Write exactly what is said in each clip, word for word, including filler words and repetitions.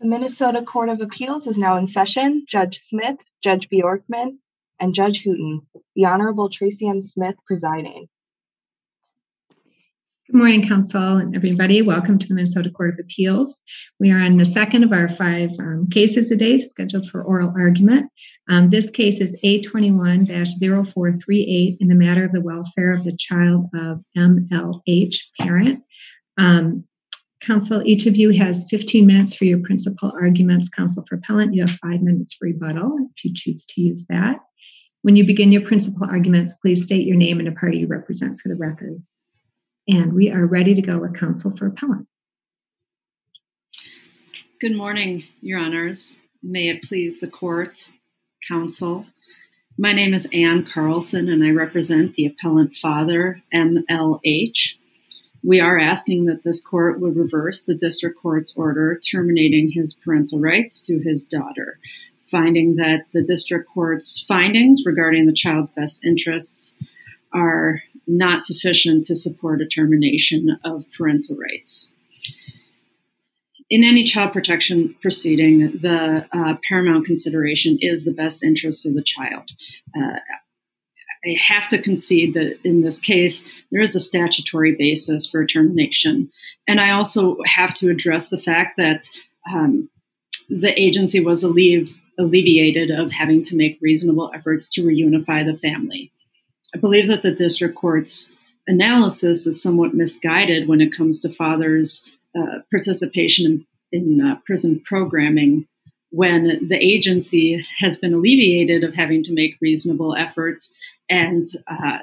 The Minnesota Court of Appeals is now in session. Judge Smith, Judge Bjorkman, and Judge Hooten. The Honorable Tracy M. Smith presiding. Good morning, Council and everybody. Welcome to the Minnesota Court of Appeals. We are on the second of our five um, cases today scheduled for oral argument. Um, this case is A twenty-one dash zero four three eight in the matter of the welfare of the child of M L H parent. Um, Council, each of you has fifteen minutes for your principal arguments. Council for appellant, you have five minutes for rebuttal if you choose to use that. When you begin your principal arguments, please state your name and the party you represent for the record. And we are ready to go with counsel for appellant. Good morning, Your Honors. May it please the court, counsel. My name is Ann Carlson, and I represent the appellant father, M L H. We are asking that this court would reverse the district court's order terminating his parental rights to his daughter, finding that the district court's findings regarding the child's best interests are not sufficient to support a termination of parental rights. In any child protection proceeding, the uh, paramount consideration is the best interests of the child. Uh, I have to concede that in this case, there is a statutory basis for termination. And I also have to address the fact that um, the agency was alleviated, alleviated of having to make reasonable efforts to reunify the family. I believe that the district court's analysis is somewhat misguided when it comes to fathers' uh, participation in, in uh, prison programming, when the agency has been alleviated of having to make reasonable efforts. And uh,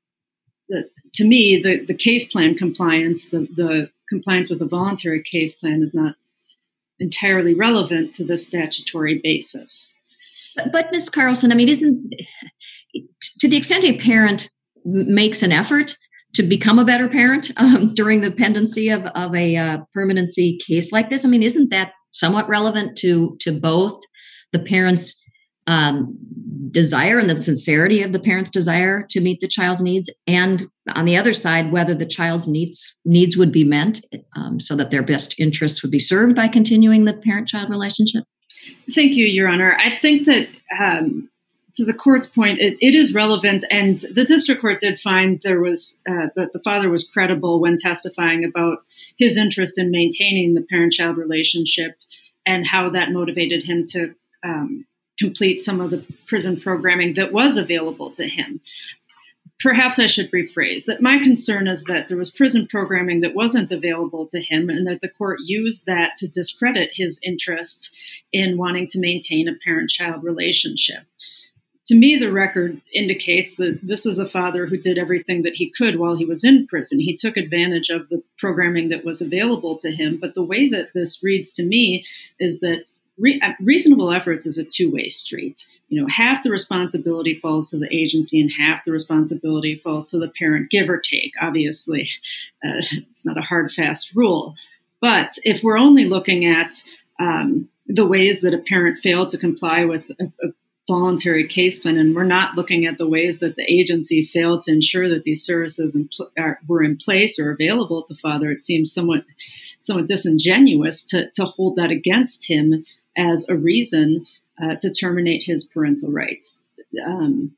the, to me, the, the case plan compliance, the, the compliance with the voluntary case plan is not entirely relevant to the statutory basis. But, but Miz Carlson, I mean, isn't, to the extent a parent makes an effort to become a better parent um, during the pendency of, of a uh, permanency case like this, I mean, isn't that somewhat relevant to, to both the parent's um, desire and the sincerity of the parent's desire to meet the child's needs, and on the other side, whether the child's needs needs would be met um, so that their best interests would be served by continuing the parent-child relationship? Thank you, Your Honor. I think that um, to the court's point, it, it is relevant, and the district court did find there was uh, that the father was credible when testifying about his interest in maintaining the parent-child relationship and how that motivated him to um, complete some of the prison programming that was available to him. Perhaps I should rephrase that my concern is that there was prison programming that wasn't available to him, and that the court used that to discredit his interest in wanting to maintain a parent-child relationship. To me, the record indicates that this is a father who did everything that he could while he was in prison. He took advantage of the programming that was available to him. But the way that this reads to me is that re- reasonable efforts is a two-way street. You know, half the responsibility falls to the agency and half the responsibility falls to the parent, give or take. Obviously, uh, it's not a hard, fast rule. But if we're only looking at um, the ways that a parent failed to comply with a, a voluntary case plan, and we're not looking at the ways that the agency failed to ensure that these services in pl- are, were in place or available to father, it seems somewhat somewhat disingenuous to, to hold that against him as a reason uh, to terminate his parental rights. Um,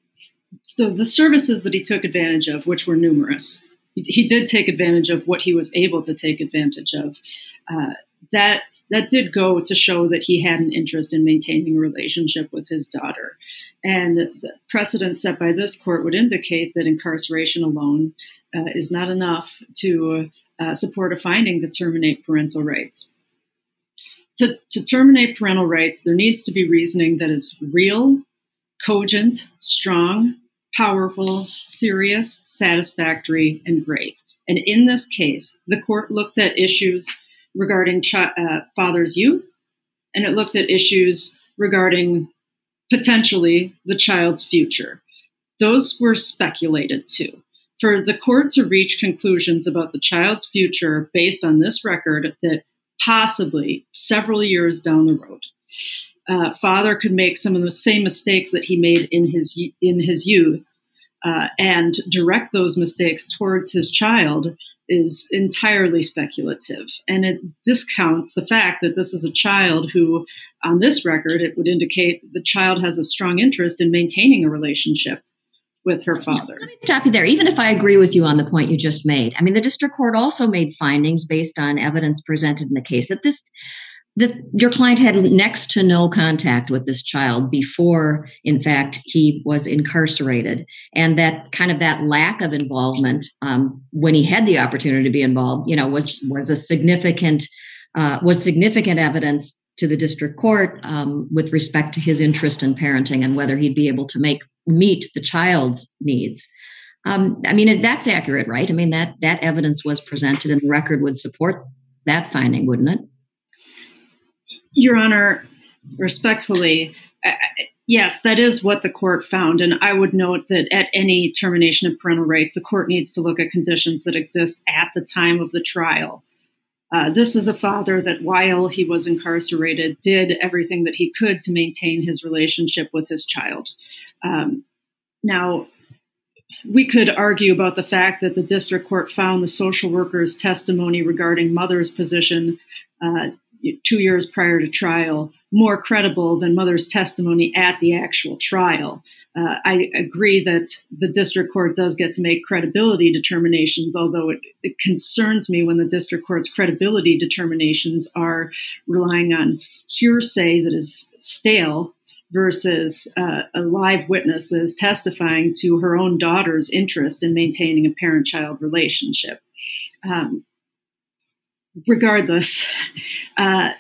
so the services that he took advantage of, which were numerous, he, he did take advantage of what he was able to take advantage of. Uh, that that did go to show that he had an interest in maintaining a relationship with his daughter. And the precedent set by this court would indicate that incarceration alone uh, is not enough to uh, support a finding to terminate parental rights. To, to terminate parental rights, there needs to be reasoning that is real, cogent, strong, powerful, serious, satisfactory, and grave. And in this case, the court looked at issues regarding ch- uh, father's youth, and it looked at issues regarding potentially the child's future. Those were speculated to. For the court to reach conclusions about the child's future based on this record that possibly several years down the road, uh, father could make some of the same mistakes that he made in his in his youth uh, and direct those mistakes towards his child is entirely speculative, and it discounts the fact that this is a child who, on this record, it would indicate the child has a strong interest in maintaining a relationship with her father. Let me stop you there. Even if I agree with you on the point you just made, I mean, the district court also made findings based on evidence presented in the case that this that your client had next to no contact with this child before, in fact, he was incarcerated, and that kind of that lack of involvement um, when he had the opportunity to be involved, you know, was was a significant uh, was significant evidence to the district court um, with respect to his interest in parenting and whether he'd be able to make meet the child's needs. Um, I mean, that's accurate, right? I mean, that that evidence was presented, and the record would support that finding, wouldn't it? Your Honor, respectfully, uh, yes, that is what the court found. And I would note that at any termination of parental rights, the court needs to look at conditions that exist at the time of the trial. Uh, this is a father that, while he was incarcerated, did everything that he could to maintain his relationship with his child. Um, now, we could argue about the fact that the district court found the social worker's testimony regarding mother's position uh, two years prior to trial more credible than mother's testimony at the actual trial. Uh, I agree that the district court does get to make credibility determinations, although it, it concerns me when the district court's credibility determinations are relying on hearsay that is stale versus uh, a live witness that is testifying to her own daughter's interest in maintaining a parent-child relationship. Um, Regardless, uh,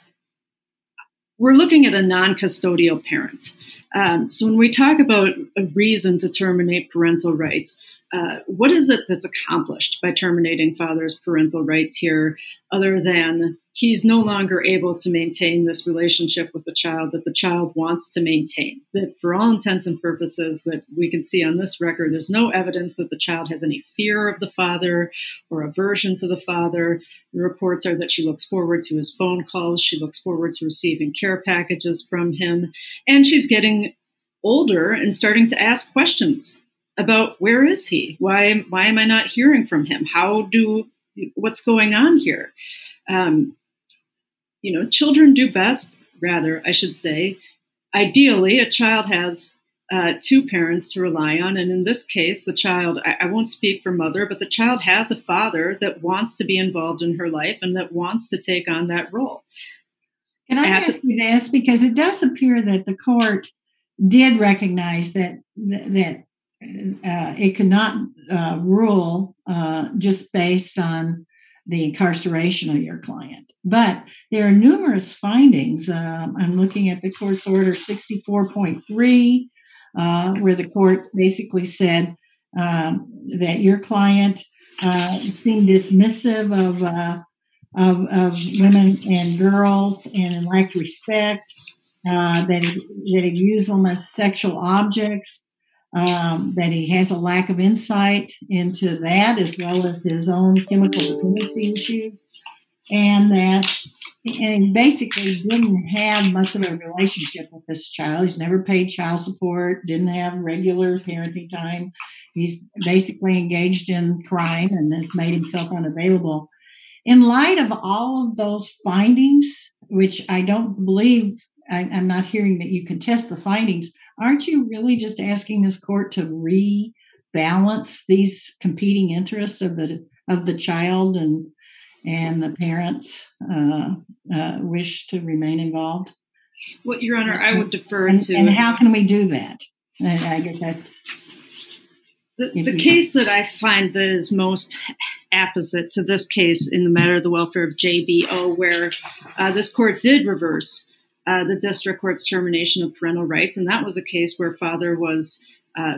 we're looking at a non-custodial parent. Um, so when we talk about a reason to terminate parental rights, uh, what is it that's accomplished by terminating father's parental rights here, other than he's no longer able to maintain this relationship with the child that the child wants to maintain? That for all intents and purposes that we can see on this record, there's no evidence that the child has any fear of the father or aversion to the father. The reports are that she looks forward to his phone calls. She looks forward to receiving care packages from him. And she's getting older and starting to ask questions about where is he? Why, why am I not hearing from him? How do, what's going on here? Um, you know, children do best, rather, I should say. Ideally, a child has uh, two parents to rely on. And in this case, the child, I, I won't speak for mother, but the child has a father that wants to be involved in her life and that wants to take on that role. Can I At ask the, you this? Because it does appear that the court did recognize that that uh, it could not uh, rule uh, just based on the incarceration of your client. But there are numerous findings. Um, I'm looking at the court's order sixty-four point three, uh, where the court basically said um, that your client uh, seemed dismissive of, uh, of of women and girls and lacked respect, uh, that, he, that he used them as sexual objects, um, that he has a lack of insight into that as well as his own chemical dependency issues, and that and he basically didn't have much of a relationship with this child. He's never paid child support, didn't have regular parenting time. He's basically engaged in crime and has made himself unavailable. In light of all of those findings, which I don't believe, I, I'm not hearing that you contest the findings, aren't you really just asking this court to rebalance these competing interests of the of the child and and the parents' uh, uh, wish to remain involved? Well, Your Honor, I would defer and, to... And how can we do that? I guess that's... The, the case that I find that is most apposite to this case in the matter of the welfare of J B O, where uh, this court did reverse uh, the district court's termination of parental rights. And that was a case where father was uh,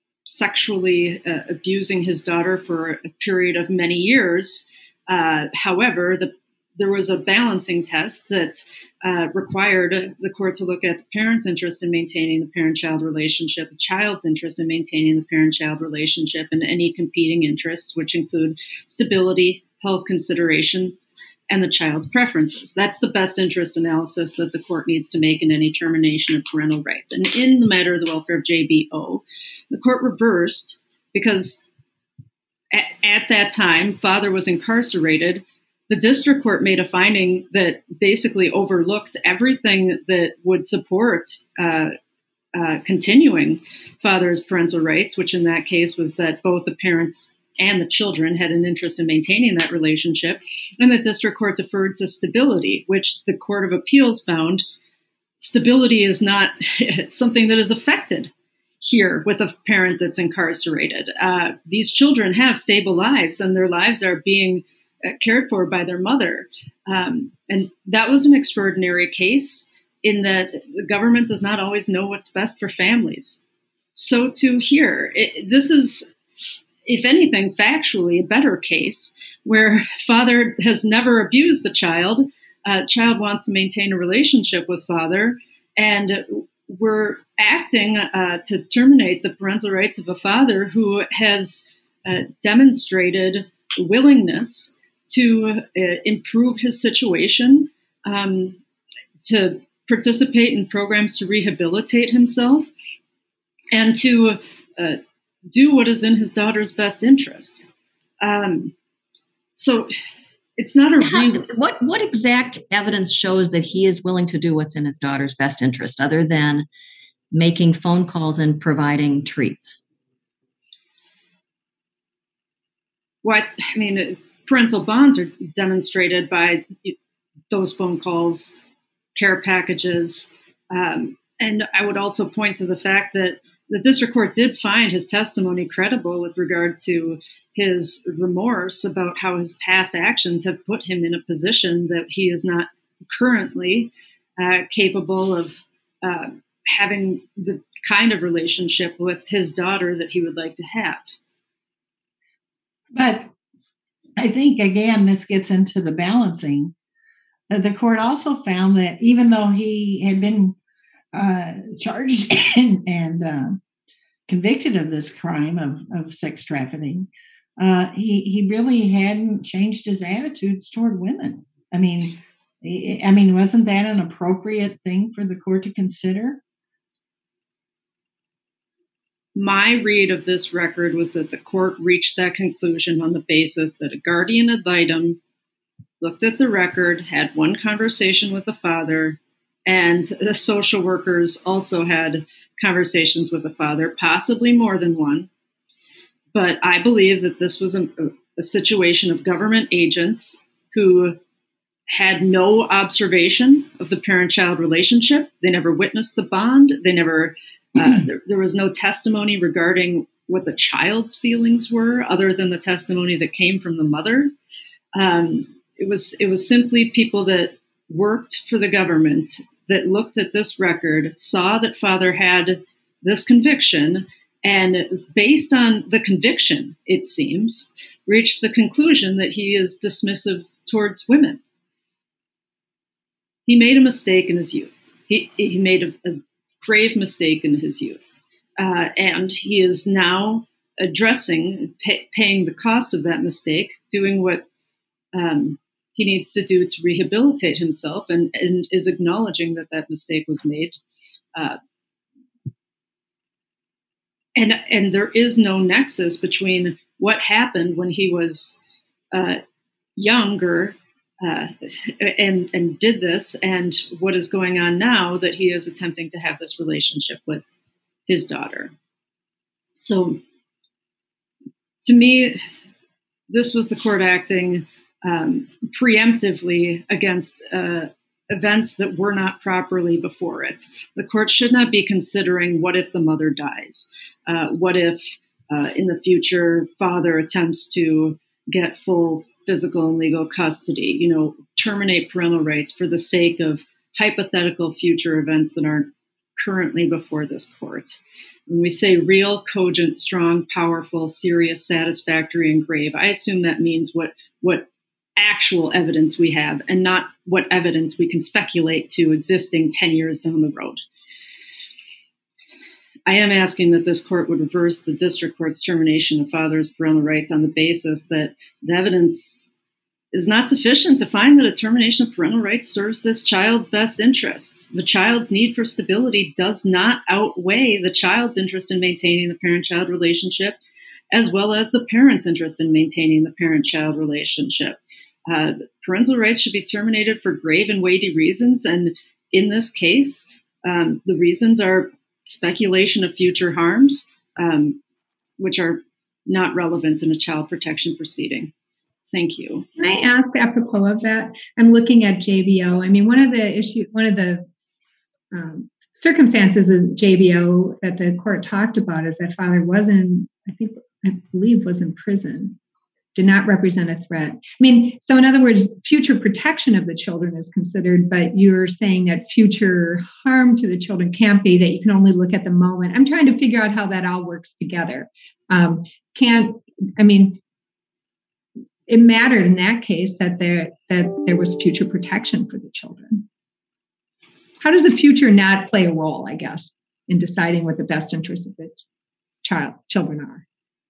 sexually uh, abusing his daughter for a period of many years. Uh, however, the, there was a balancing test that uh, required the court to look at the parent's interest in maintaining the parent-child relationship, the child's interest in maintaining the parent-child relationship, and any competing interests, which include stability, health considerations, and the child's preferences. That's the best interest analysis that the court needs to make in any termination of parental rights. And in the matter of the welfare of J B O, the court reversed because at, at that time, father was incarcerated. The district court made a finding that basically overlooked everything that would support uh, uh, continuing father's parental rights, which in that case was that both the parents and the children had an interest in maintaining that relationship. And the district court deferred to stability, which the Court of Appeals found stability is not something that is affected here with a parent that's incarcerated. Uh, these children have stable lives, and their lives are being uh, cared for by their mother. Um, and that was an extraordinary case in that the government does not always know what's best for families. So too here, it, this is, if anything, factually a better case where father has never abused the child. Uh, child wants to maintain a relationship with father, and we're acting uh, to terminate the parental rights of a father who has uh, demonstrated willingness to uh, improve his situation, um, to participate in programs to rehabilitate himself, and to uh, do what is in his daughter's best interest. Um, so it's not a How, re- what what exact evidence shows that he is willing to do what's in his daughter's best interest, other than making phone calls and providing treats? What I mean, parental bonds are demonstrated by those phone calls, care packages, um, and I would also point to the fact that the district court did find his testimony credible with regard to his remorse about how his past actions have put him in a position that he is not currently uh, capable of uh, having the kind of relationship with his daughter that he would like to have. But I think, again, this gets into the balancing. Uh, the court also found that even though he had been uh, charged and, and uh, convicted of this crime of, of sex trafficking, uh, he, he really hadn't changed his attitudes toward women. I mean, I mean, wasn't that an appropriate thing for the court to consider? My read of this record was that the court reached that conclusion on the basis that a guardian ad litem looked at the record, had one conversation with the father, and the social workers also had conversations with the father, possibly more than one. But I believe that this was a, a situation of government agents who had no observation of the parent-child relationship. They never witnessed the bond. They never, uh, there, there was no testimony regarding what the child's feelings were, other than the testimony that came from the mother. Um, it was it was simply people that worked for the government that looked at this record, saw that father had this conviction, and based on the conviction, it seems, reached the conclusion that he is dismissive towards women. He made a mistake in his youth. He, he made a, a grave mistake in his youth. Uh, and he is now addressing, pay, paying the cost of that mistake, doing what um, he needs to do to rehabilitate himself, and, and is acknowledging that that mistake was made. Uh, and, and there is no nexus between what happened when he was uh, younger uh, and, and did this and what is going on now that he is attempting to have this relationship with his daughter. So to me, this was the court acting um, preemptively against uh, events that were not properly before it. The court should not be considering what if the mother dies? Uh, what if uh, in the future father attempts to get full physical and legal custody, you know, terminate parental rights for the sake of hypothetical future events that aren't currently before this court. When we say real, cogent, strong, powerful, serious, satisfactory, and grave, I assume that means what what actual evidence we have and not what evidence we can speculate to existing ten years down the road. I am asking that this court would reverse the district court's termination of father's parental rights on the basis that the evidence is not sufficient to find that a termination of parental rights serves this child's best interests. The child's need for stability does not outweigh the child's interest in maintaining the parent-child relationship, as well as the parent's interest in maintaining the parent-child relationship. Uh, parental rights should be terminated for grave and weighty reasons, and in this case, um, the reasons are speculation of future harms, um, which are not relevant in a child protection proceeding. Thank you. Can I ask, apropos of that? I'm looking at J B O. I mean, one of the issue, one of the um, circumstances of J B O that the court talked about is that father was in, I think, I believe, was in prison, did not represent a threat. I mean, so in other words, future protection of the children is considered, but you're saying that future harm to the children can't be, that you can only look at the moment. I'm trying to figure out how that all works together. Um, can't, I mean, it mattered in that case that there that there was future protection for the children. How does the future not play a role, I guess, in deciding what the best interests of the child children are?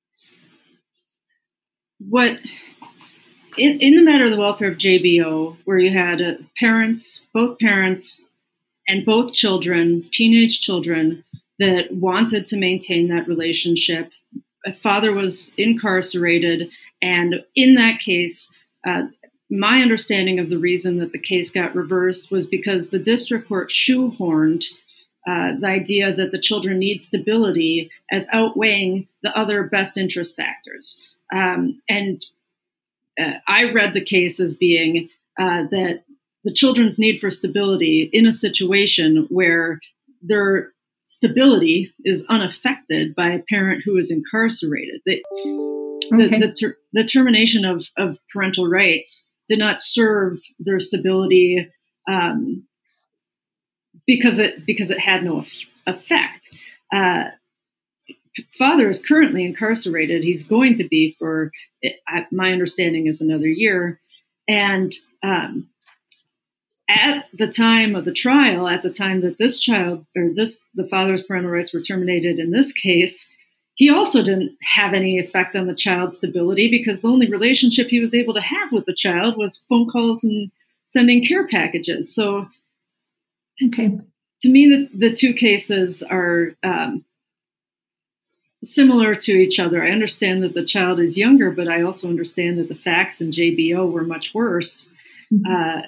What in, in the matter of the welfare of J B O, where you had uh, parents, both parents and both children, teenage children, that wanted to maintain that relationship. A father was incarcerated, and in that case, uh, my understanding of the reason that the case got reversed was because the district court shoehorned uh, the idea that the children need stability as outweighing the other best interest factors. Um, and uh, I read the case as being uh, that the children's need for stability in a situation where their stability is unaffected by a parent who is incarcerated. The, okay. the, the, ter- the termination of, of parental rights did not serve their stability um, because it because it had no effect. Uh, father is currently incarcerated. He's going to be for, my understanding is, another year. And um, at the time of the trial, at the time that this child or this the father's parental rights were terminated in this case, he also didn't have any effect on the child's stability because the only relationship he was able to have with the child was phone calls and sending care packages. So, okay, to me, the, the two cases are um, similar to each other. I understand that the child is younger, but I also understand that the facts in J B O were much worse. Mm-hmm. Uh,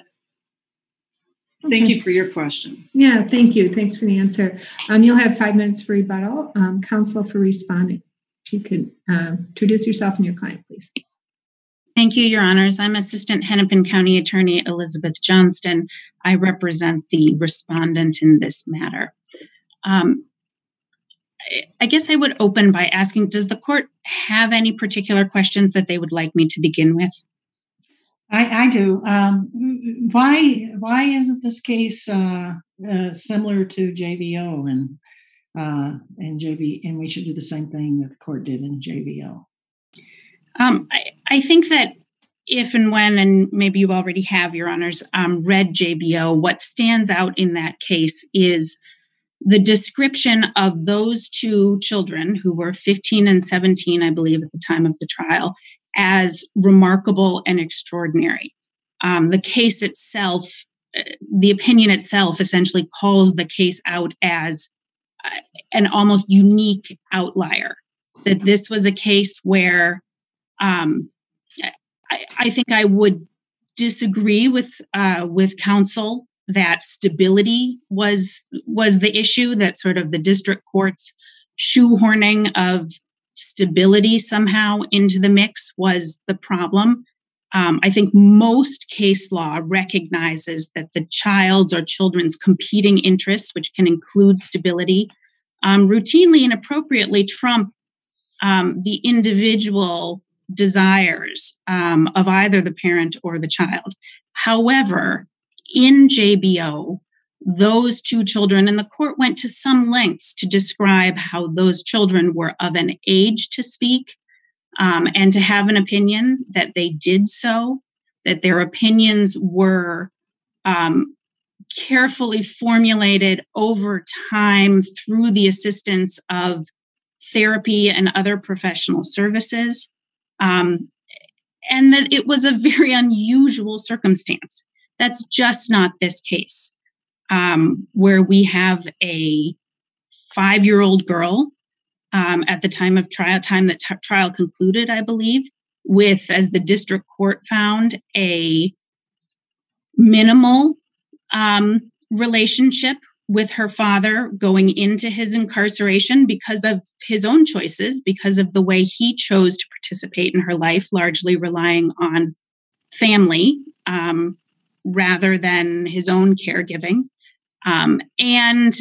Thank okay. you for your question. Yeah, thank you. Thanks for the answer. Um, you'll have five minutes for rebuttal. Um, counsel for responding. If you could uh, introduce yourself and your client, please. Thank you, Your Honors. I'm Assistant Hennepin County Attorney Elizabeth Johnston. I represent the respondent in this matter. Um, I guess I would open by asking, does the court have any particular questions that they would like me to begin with? I, I do. Um, why why isn't this case uh, uh, similar to J B O and uh, and J B and we should do the same thing that the court did in J B O? Um, I, I think that if and when, and maybe you already have, Your Honors, um, read J B O, what stands out in that case is the description of those two children who were fifteen and seventeen, I believe, at the time of the trial, as remarkable and extraordinary. Um, the case itself, the opinion itself essentially calls the case out as uh, an almost unique outlier, that this was a case where um, I, I think I would disagree with uh, with counsel that stability was was the issue, that sort of the district court's shoehorning of stability somehow into the mix was the problem. Um, I think most case law recognizes that the child's or children's competing interests, which can include stability, um, routinely and appropriately trump um, the individual desires um, of either the parent or the child. However, in J B O, those two children, and the court went to some lengths to describe how those children were of an age to speak um, and to have an opinion, that they did so, that their opinions were um, carefully formulated over time through the assistance of therapy and other professional services, um, and that it was a very unusual circumstance. That's just not this case. Um, where we have a five-year-old girl um, at the time of trial, time that t- trial concluded, I believe, with, as the district court found, a minimal um, relationship with her father going into his incarceration because of his own choices, because of the way he chose to participate in her life, largely relying on family um, rather than his own caregiving. Um, and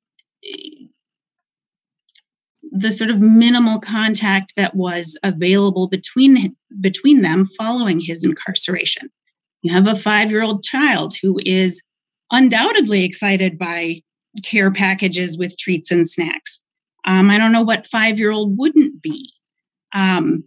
the sort of minimal contact that was available between between them following his incarceration. You have a five-year-old child who is undoubtedly excited by care packages with treats and snacks. Um, I don't know what five-year-old wouldn't be, um,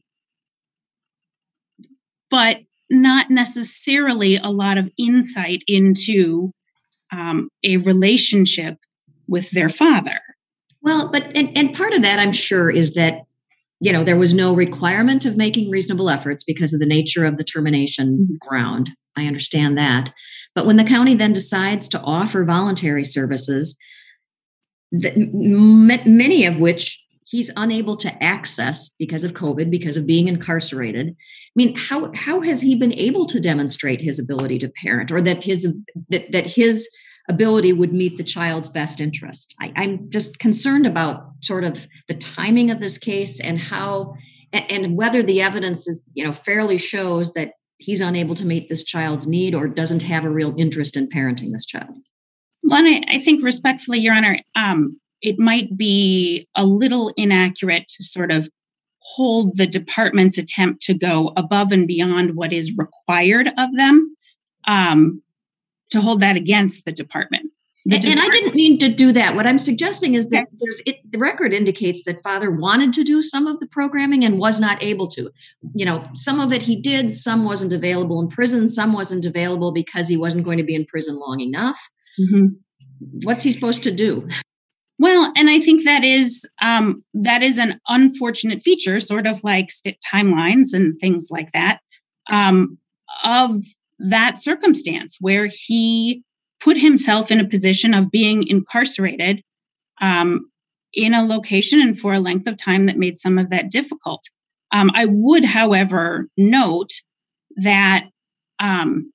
but not necessarily a lot of insight into um, a relationship with their father. Well, but and, and part of that, I'm sure, is that, you know, there was no requirement of making reasonable efforts because of the nature of the termination mm-hmm. ground. I understand that. But when the county then decides to offer voluntary services, that m- many of which he's unable to access because of COVID, because of being incarcerated. I mean, how how has he been able to demonstrate his ability to parent, or that his that, that his ability would meet the child's best interest? I, I'm just concerned about sort of the timing of this case and how and, and whether the evidence is, you know, fairly shows that he's unable to meet this child's need or doesn't have a real interest in parenting this child. Well, I, I think respectfully, Your Honor, um, it might be a little inaccurate to sort of hold the department's attempt to go above and beyond what is required of them, um, to hold that against the department. The and, department- and I didn't mean to do that. What I'm suggesting is that there's it, the record indicates that father wanted to do some of the programming and was not able to. You know, some of it he did, some wasn't available in prison, some wasn't available because he wasn't going to be in prison long enough. Mm-hmm. What's he supposed to do? Well, and I think that is um, that is an unfortunate feature, sort of like st- timelines and things like that, um, of that circumstance where he put himself in a position of being incarcerated um, in a location and for a length of time that made some of that difficult. Um, I would, however, note that, um,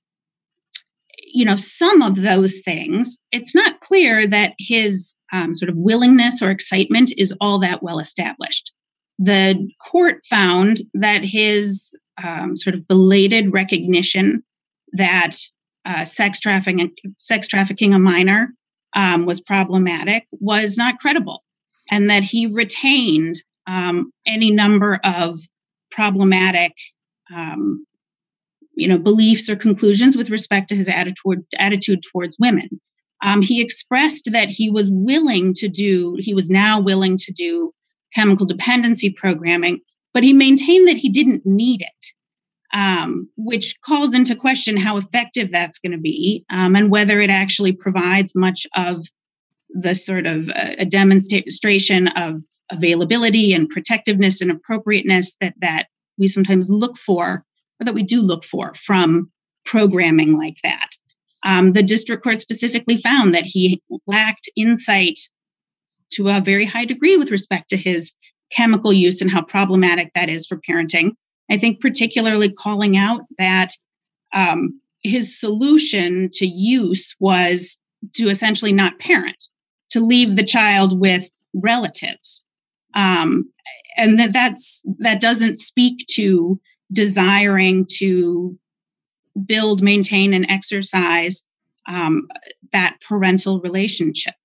you know, some of those things, it's not clear that his um, sort of willingness or excitement is all that well established. The court found that his um, sort of belated recognition that Uh, sex trafficking, sex trafficking a minor um, was problematic, was not credible, and that he retained um, any number of problematic, um, you know, beliefs or conclusions with respect to his attitude attitude towards women. Um, he expressed that he was willing to do, he was now willing to do chemical dependency programming, but he maintained that he didn't need it. Um, which calls into question how effective that's going to be um, and whether it actually provides much of the sort of uh, a demonstration of availability and protectiveness and appropriateness that, that we sometimes look for, or that we do look for from programming like that. Um, the district court specifically found that he lacked insight to a very high degree with respect to his chemical use and how problematic that is for parenting. I think particularly calling out that um, his solution to use was to essentially not parent, to leave the child with relatives. Um, and that that's, that doesn't speak to desiring to build, maintain, and exercise um, that parental relationship.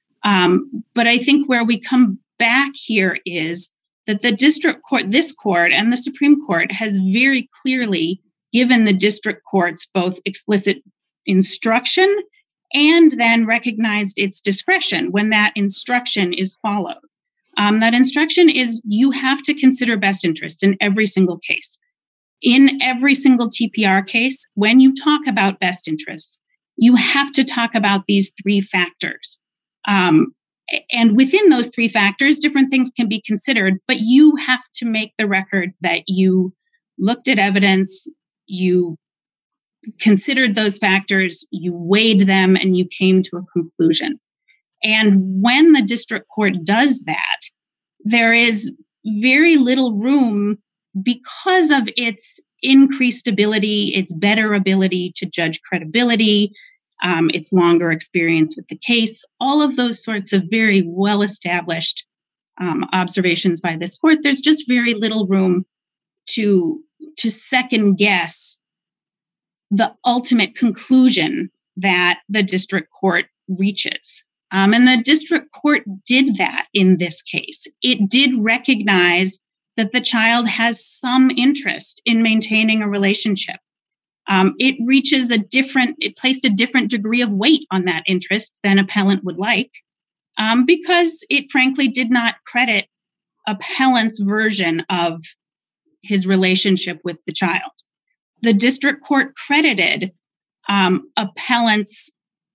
Um, but I think where we come back here is that the district court, this court and the Supreme Court has very clearly given the district courts both explicit instruction and then recognized its discretion when that instruction is followed. Um, that instruction is you have to consider best interests in every single case. In every single T P R case, when you talk about best interests, you have to talk about these three factors. Um, And within those three factors, different things can be considered, but you have to make the record that you looked at evidence, you considered those factors, you weighed them, and you came to a conclusion. And when the district court does that, there is very little room because of its increased ability, its better ability to judge credibility, um, its longer experience with the case, all of those sorts of very well-established um, observations by this court. There's just very little room to, to second guess the ultimate conclusion that the district court reaches. Um, and the district court did that in this case. It did recognize that the child has some interest in maintaining a relationship. Um, it reaches a different, it placed a different degree of weight on that interest than appellant would like, um, because it frankly did not credit appellant's version of his relationship with the child. The district court credited um, appellant's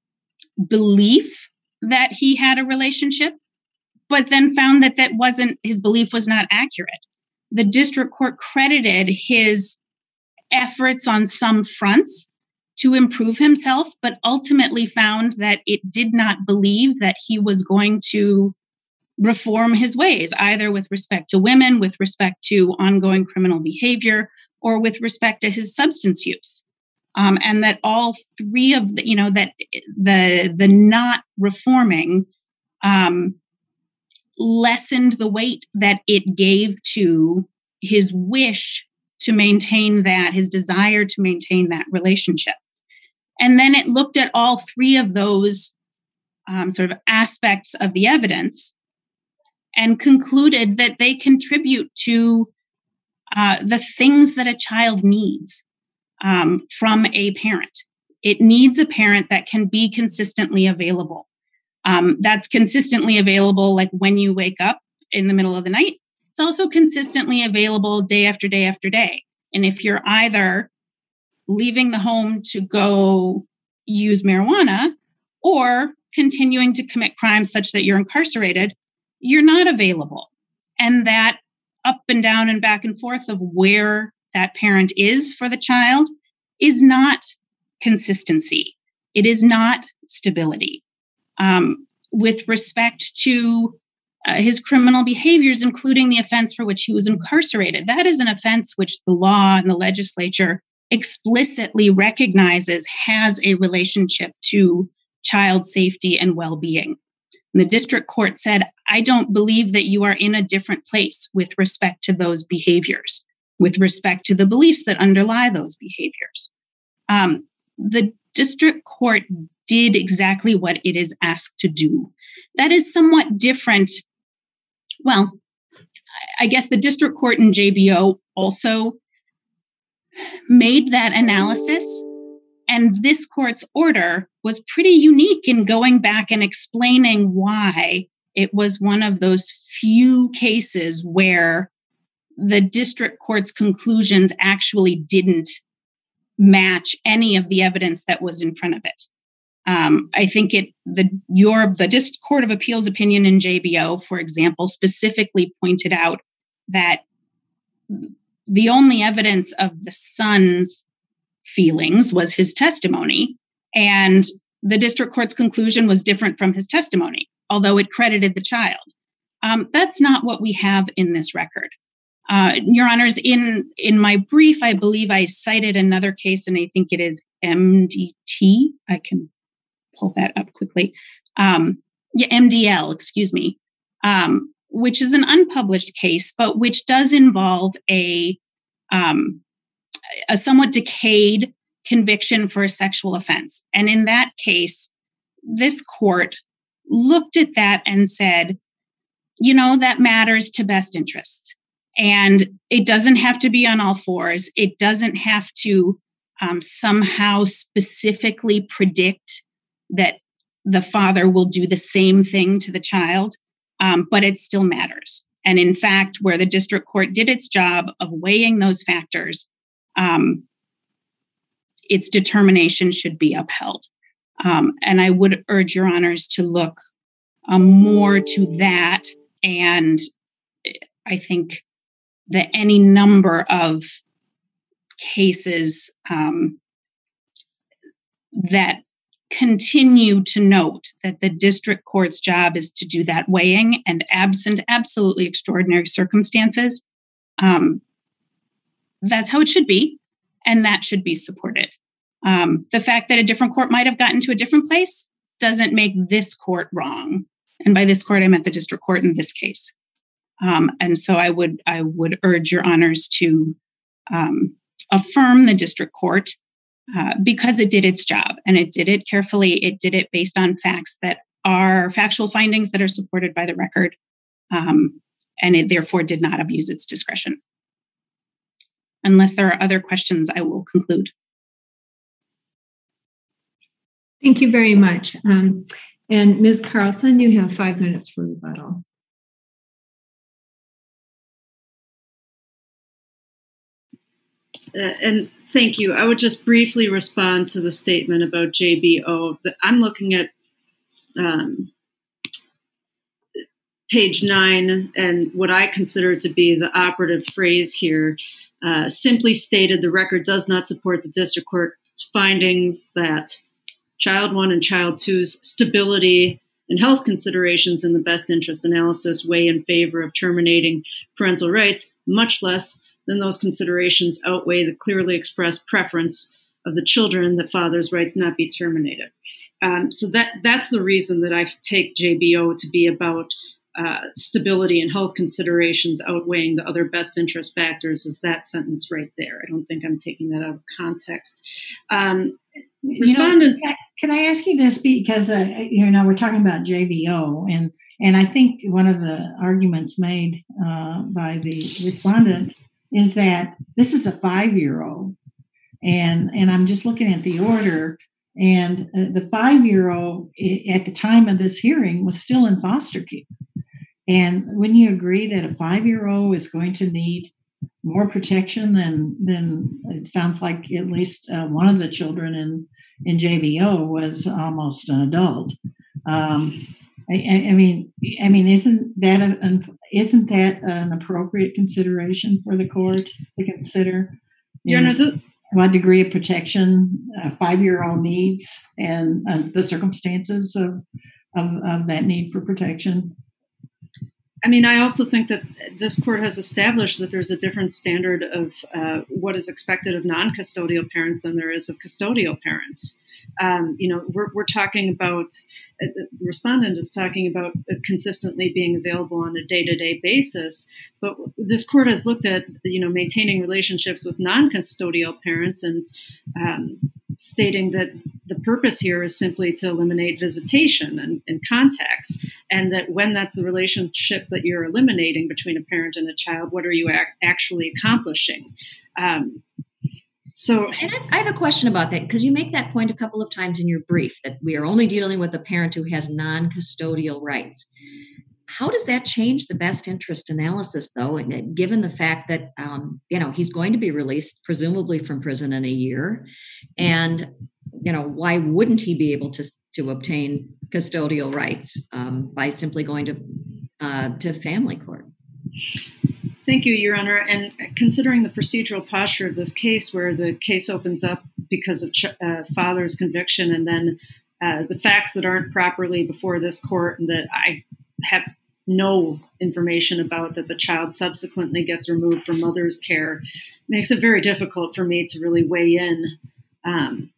belief that he had a relationship, but then found that that wasn't, his belief was not accurate. The district court credited his efforts on some fronts to improve himself, but ultimately found that it did not believe that he was going to reform his ways, either with respect to women, with respect to ongoing criminal behavior, or with respect to his substance use. Um, and that all three of the, you know, that the the not reforming um, lessened the weight that it gave to his wish to maintain that, his desire to maintain that relationship. And then it looked at all three of those um, sort of aspects of the evidence and concluded that they contribute to uh, the things that a child needs um, from a parent. It needs a parent that can be consistently available. Um, that's consistently available, like when you wake up in the middle of the night. It's also consistently available day after day after day. And if you're either leaving the home to go use marijuana or continuing to commit crimes such that you're incarcerated, you're not available. And that up and down and back and forth of where that parent is for the child is not consistency. It is not stability. Um, with respect to uh, his criminal behaviors, including the offense for which he was incarcerated, that is an offense which the law and the legislature explicitly recognizes has a relationship to child safety and well-being. And the district court said, I don't believe that you are in a different place with respect to those behaviors, with respect to the beliefs that underlie those behaviors. Um, the district court did exactly what it is asked to do. That is somewhat different. Well, I guess the district court in J B O also made that analysis, and this court's order was pretty unique in going back and explaining why it was one of those few cases where the district court's conclusions actually didn't match any of the evidence that was in front of it. Um, I think it the your the District Court of Appeals opinion in J B O, for example, specifically pointed out that the only evidence of the son's feelings was his testimony, and the district court's conclusion was different from his testimony, although it credited the child. Um, that's not what we have in this record. Uh, Your Honors, in, in my brief, I believe I cited another case, and I think it is M D T. I can pull that up quickly. Um, yeah, M D L, excuse me, um, which is an unpublished case, but which does involve a, um, a somewhat decayed conviction for a sexual offense. And in that case, this court looked at that and said, you know, that matters to best interests. And it doesn't have to be on all fours. It doesn't have to um, somehow specifically predict that the father will do the same thing to the child, um, but it still matters. And in fact, where the district court did its job of weighing those factors, um, its determination should be upheld. Um, and I would urge Your Honors to look um, more to that. And I think that any number of cases um, that continue to note that the district court's job is to do that weighing, and absent absolutely extraordinary circumstances, um, that's how it should be, and that should be supported. Um, the fact that a different court might have gotten to a different place doesn't make this court wrong. And by this court, I meant the district court in this case. Um, and so I would I would urge your honors to um, affirm the district court uh, because it did its job, and it did it carefully. It did it based on facts that are factual findings that are supported by the record, um, and it therefore did not abuse its discretion. Unless there are other questions, I will conclude. Thank you very much. Um, and Miz Carlson, you have five minutes for rebuttal. Uh, and thank you. I would just briefly respond to the statement about J B O. That I'm looking at um, page nine, and what I consider to be the operative phrase here, uh, simply stated, the record does not support the district court's findings that child one and child two's stability and health considerations in the best interest analysis weigh in favor of terminating parental rights, much less than those considerations outweigh the clearly expressed preference of the children that father's rights not be terminated. Um, so that that's the reason that I take J B O to be about uh, stability and health considerations outweighing the other best interest factors, is that sentence right there. I don't think I'm taking that out of context. Um, respondent, you know, can I ask you this, because uh, you know we're talking about J B O, and and I think one of the arguments made uh, by the respondent is that this is a five-year-old, and and I'm just looking at the order, and uh, the five-year-old at the time of this hearing was still in foster care. And wouldn't you agree that a five-year-old is going to need more protection than than it sounds like at least uh, one of the children in in J B O was almost an adult? Um, I, I mean, I mean, isn't that an isn't that an appropriate consideration for the court to consider? Yeah, no, the, what degree of protection a five-year-old needs, and uh, the circumstances of, of of that need for protection? I mean, I also think that this court has established that there's a different standard of uh, what is expected of non-custodial parents than there is of custodial parents. Um, you know, we're, we're talking about, uh, the respondent is talking about consistently being available on a day-to-day basis, but this court has looked at, you know, maintaining relationships with non-custodial parents and um, stating that the purpose here is simply to eliminate visitation and, and contacts, and that when that's the relationship that you're eliminating between a parent and a child, what are you ac- actually accomplishing? Um, so, and I, I have a question about that, because you make that point a couple of times in your brief that we are only dealing with a parent who has non-custodial rights. How does that change the best interest analysis, though, and given the fact that, um, you know, he's going to be released presumably from prison in a year, and, you know, why wouldn't he be able to, to obtain custodial rights um, by simply going to uh, to family court? Thank you, Your Honor. And considering the procedural posture of this case, where the case opens up because of ch- uh, father's conviction, and then uh, the facts that aren't properly before this court and that I have no information about, that the child subsequently gets removed from mother's care, makes it very difficult for me to really weigh in um,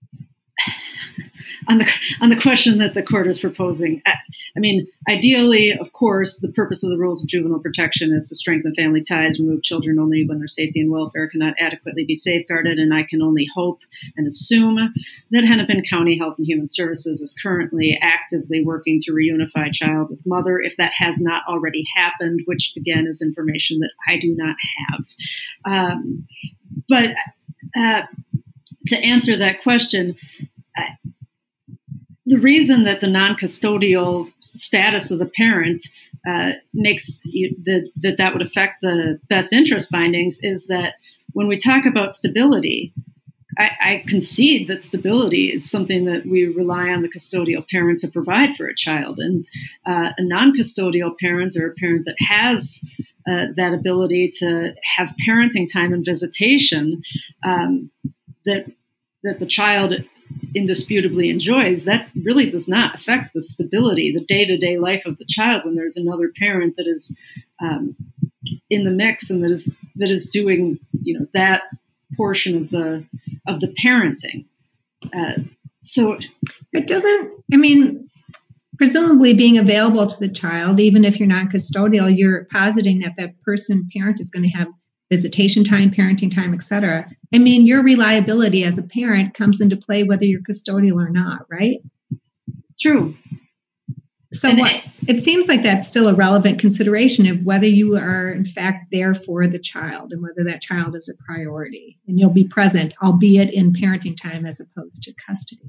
on the on the question that the court is proposing. I, I mean, ideally, of course, the purpose of the rules of juvenile protection is to strengthen family ties, remove children only when their safety and welfare cannot adequately be safeguarded. And I can only hope and assume that Hennepin County Health and Human Services is currently actively working to reunify child with mother, if that has not already happened, which again is information that I do not have. Um, but uh, to answer that question, I, the reason that the non-custodial status of the parent uh, makes you, the, that that would affect the best interest findings is that when we talk about stability, I, I concede that stability is something that we rely on the custodial parent to provide for a child. And uh, a non-custodial parent, or a parent that has uh, that ability to have parenting time and visitation, um, that that the child indisputably enjoys, that really does not affect the stability, the day-to-day life of the child when there's another parent that is um, in the mix and that is that is doing, you know, that portion of the of the parenting. Uh, so it doesn't. I mean, presumably being available to the child, even if you're not custodial, you're positing that that person, parent, is going to have visitation time, parenting time, et cetera. I mean, your reliability as a parent comes into play whether you're custodial or not, right? True. So and what? I, it seems like that's still a relevant consideration of whether you are in fact there for the child and whether that child is a priority, and you'll be present, albeit in parenting time as opposed to custody.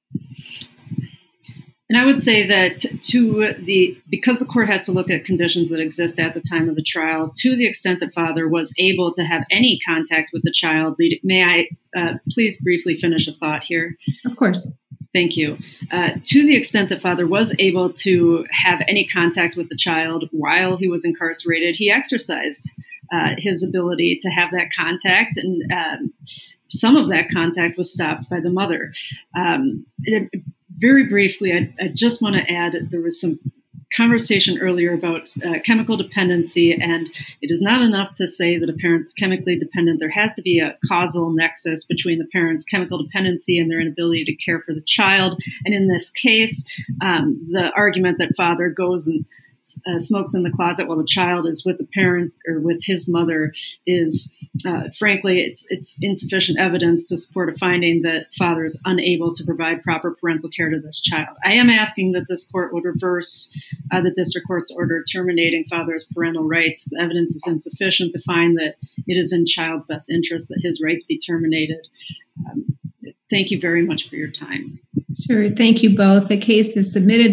And I would say that to the, because the court has to look at conditions that exist at the time of the trial, to the extent that father was able to have any contact with the child, may I uh, please briefly finish a thought here? Of course. Thank you. Uh, to the extent that father was able to have any contact with the child while he was incarcerated, he exercised uh, his ability to have that contact, and um, some of that contact was stopped by the mother. Um, it, Very briefly, I, I just want to add there was some conversation earlier about uh, chemical dependency, and it is not enough to say that a parent is chemically dependent. There has to be a causal nexus between the parent's chemical dependency and their inability to care for the child. And in this case, um, the argument that father goes and uh, smokes in the closet while the child is with the parent or with his mother is, uh, frankly, it's it's insufficient evidence to support a finding that father is unable to provide proper parental care to this child. I am asking that this court would reverse uh, the district court's order terminating father's parental rights. The evidence is insufficient to find that it is in child's best interest that his rights be terminated. Um, thank you very much for your time. Sure. Thank you both. The case is submitted.